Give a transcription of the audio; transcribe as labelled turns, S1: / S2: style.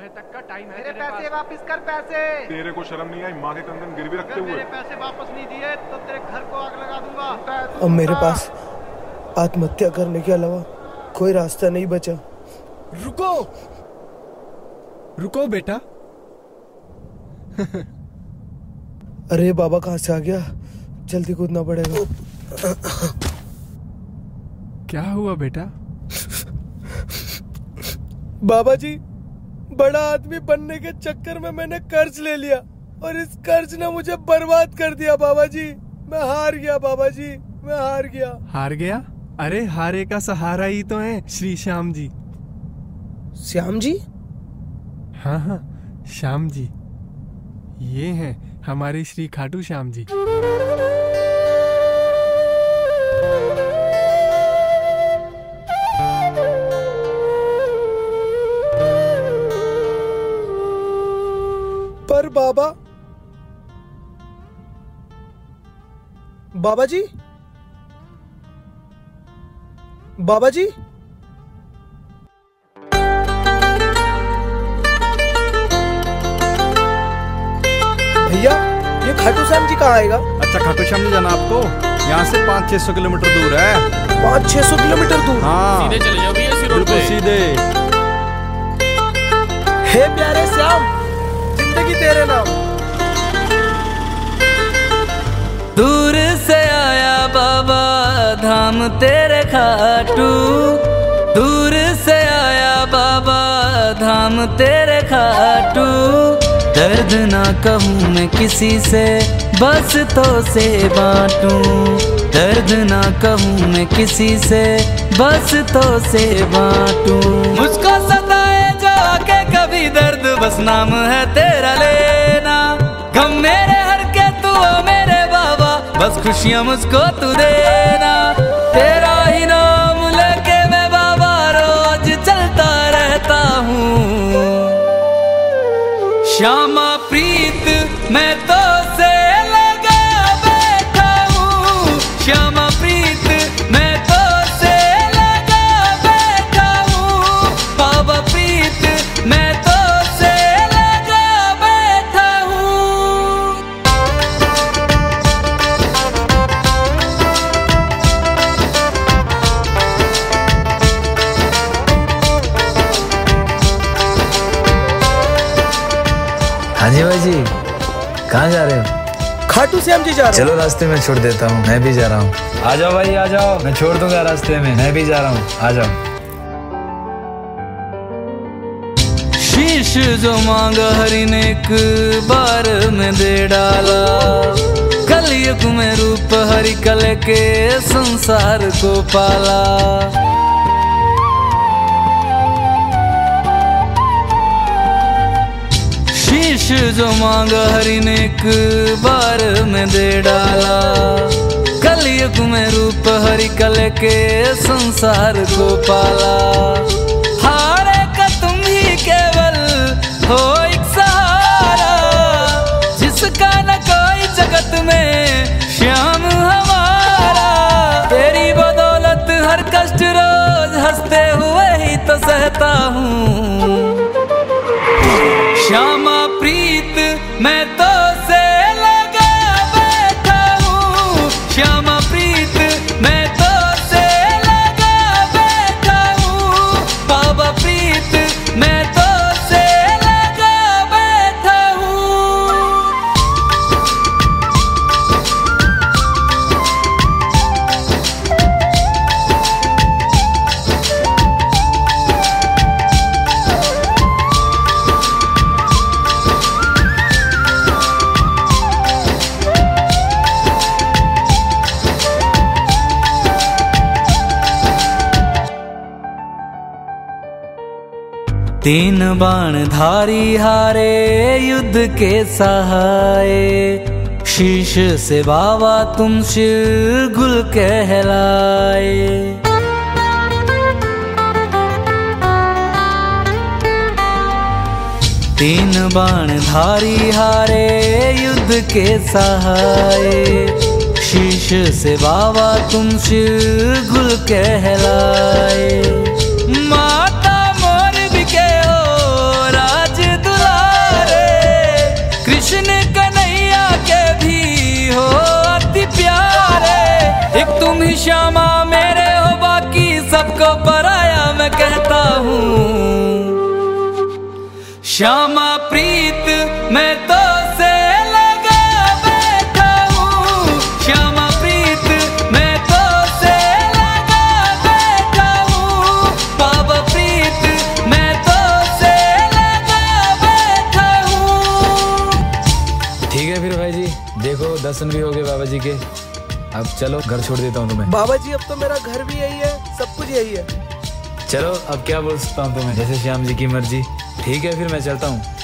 S1: तक का टाइम है।
S2: मेरे पैसे वापस कर पैसे।
S3: तेरे को शर्म नहीं आई माँ के कंगन गिरवी रखते हुए?
S1: मेरे पैसे वापस नहीं दिए तो तेरे घर को आग लगा दूंगा।
S4: अब मेरे पास आत्महत्या करने के अलावा कोई रास्ता नहीं बचा।
S5: रुको रुको बेटा।
S4: अरे बाबा कहाँ से आ गया, जल्दी कूदना पड़ेगा।
S5: क्या हुआ बेटा?
S4: बाबा जी, बड़ा आदमी बनने के चक्कर में मैंने कर्ज ले लिया और इस कर्ज ने मुझे बर्बाद कर दिया। बाबा जी मैं हार गया। बाबा जी मैं हार गया।
S5: हार गया? अरे हारे का सहारा ही तो है श्री श्याम जी।
S4: श्याम जी?
S5: हाँ हाँ श्याम जी, ये हैं हमारे श्री खाटू श्याम जी।
S4: पर बाबा जी, बाबा जी, भैया ये खाटू श्याम जी कहाँ आएगा?
S6: अच्छा खाटू श्याम जी जाना आपको? यहाँ से 500-600 किलोमीटर दूर है।
S4: 500-600 किलोमीटर दूर?
S6: हाँ
S1: सीधे चले जाओ भैया, इसी रोड
S6: बिल्कुल
S1: पे।
S6: सीधे।
S4: हे प्यारे श्याम, जिंदगी तेरे नाम।
S7: दूर से आया बाबा धाम तेरे खाटू, दूर से आया बाबा धाम तेरे खाटू। दर्द ना कहूँ मैं किसी से, बस तो से बांटूं। दर्द ना कहूँ मैं किसी से, बस तो से बांटूं। मुझको सताए जो आके कभी दर्द, बस नाम है तेरा लेना। गम मेरे हर के तू मेरे बाबा, बस खुशियाँ मुझको तू देना। तेरा ही नाम लेके मैं बाबा रोज चलता रहता हूँ। श्यामा प्रीत मैं तो से लगा बैठा हूँ। श्यामा प्रीत मैं तो से लगा बैठा हूँ। बाबा प्रीत मैं तो से लगा बैठा हूँ।
S8: हाँ जी भाई जी, कहाँ जा रहे हो?
S4: खाटू श्याम जी जा रहे हैं।
S8: चलो रास्ते में छोड़ देता हूँ, मैं भी जा रहा हूँ। आ जाओ भाई आ जाओ, मैं छोड़ दूंगा रास्ते में, मैं भी जा रहा हूँ, आ जाओ।
S7: शीश जो मांगा हरि ने एक बार में दे डाला। कलयुग में रूप हरि कल के संसार को पाला। शीश जो मांगा हरि ने एक बार में दे डाला। कलयुग में रूप हरि कल के संसार को पाला। हारे का तुम ही केवल हो एक सहारा, जिसका न कोई जगत में श्याम हमारा। तेरी बदौलत हर कष्ट रोज हंसते हुए ही तो सहता हूँ। श्यामा प्रीत मैं तो से लगा बैठा हूँ। श्यामा प्रीत मैं तो से लगा बैठा हूँ। बाबा प्रीत मैं तो से लगा बैठा हूँ। तीन बाण धारी हारे युद्ध के सहाय। शीश से बाबा तुम शिर गुल कहलाए। तीन बाण धारी हारे युद्ध के सहाय। शीश से बाबा तुम शिर गुल कहलाए। माता मोर बिके हो राज श्यामा मेरे हो बाकी सबको पराया मैं कहता हूँ। श्यामा प्रीत मैं तो से लगा बैठा हूँ। श्यामा प्रीत मैं तो से लगा बैठा हूँ। बाबा प्रीत मैं तो से लगा बैठा हूँ।
S8: ठीक है फिर भाई जी, देखो दर्शन भी हो गए बाबा जी के। अब चलो घर छोड़ देता हूँ तुम्हें।
S4: बाबा जी अब तो मेरा घर भी यही है, सब कुछ यही है।
S8: चलो अब क्या बोल सकता हूँ तुम्हें, जैसे श्याम जी की मर्जी। ठीक है फिर मैं चलता हूँ।